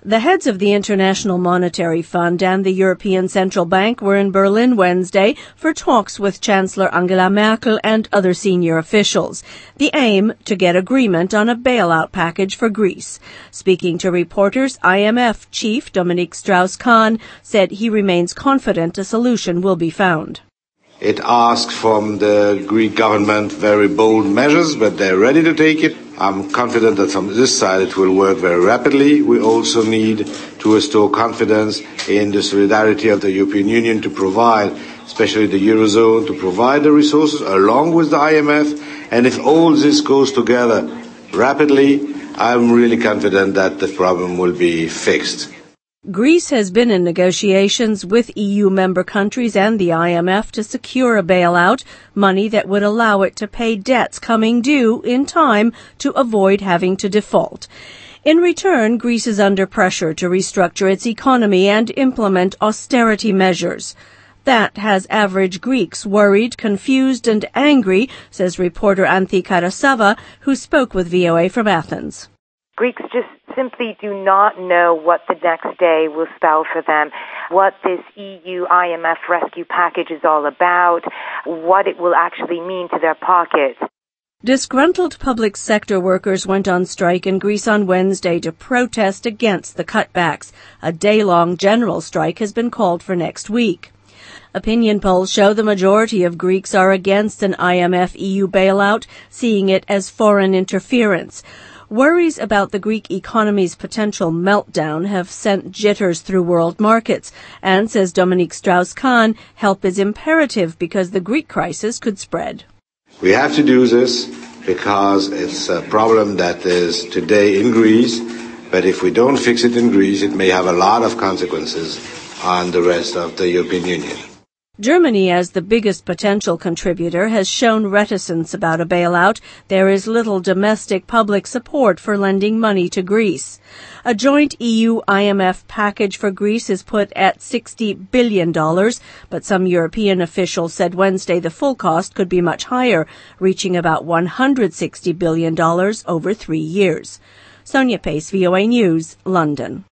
The heads of the International Monetary Fund and the European Central Bank were in Berlin Wednesday for talks with Chancellor Angela Merkel and other senior officials. The aim, to get agreement on a bailout package for Greece. Speaking to reporters, IMF chief Dominique Strauss-Kahn said he remains confident a solution will be found. It asks from the Greek government very bold measures, but they're ready to take it. I'm confident that from this side it will work very rapidly. We also need to restore confidence in the solidarity of the European Union to provide, especially the Eurozone, to provide the resources along with the IMF. And if all this goes together rapidly, I'm really confident that the problem will be fixed. Greece has been in negotiations with EU member countries and the IMF to secure a bailout, money that would allow it to pay debts coming due in time to avoid having to default. In return, Greece is under pressure to restructure its economy and implement austerity measures. That has average Greeks worried, confused and angry, says reporter Anthi Karasava, who spoke with VOA from Athens. Greeks just simply do not know what the next day will spell for them, what this EU IMF rescue package is all about, what it will actually mean to their pockets. Disgruntled public sector workers went on strike in Greece on Wednesday to protest against the cutbacks. A day-long general strike has been called for next week. Opinion polls show the majority of Greeks are against an IMF-EU bailout, seeing it as foreign interference. Worries about the Greek economy's potential meltdown have sent jitters through world markets, and, says Dominique Strauss-Kahn, help is imperative because the Greek crisis could spread. We have to do this because it's a problem that is today in Greece, but if we don't fix it in Greece, it may have a lot of consequences on the rest of the European Union. Germany, as the biggest potential contributor, has shown reticence about a bailout. There is little domestic public support for lending money to Greece. A joint EU-IMF package for Greece is put at $60 billion, but some European officials said Wednesday the full cost could be much higher, reaching about $160 billion over 3 years. Sonia Pace, VOA News, London.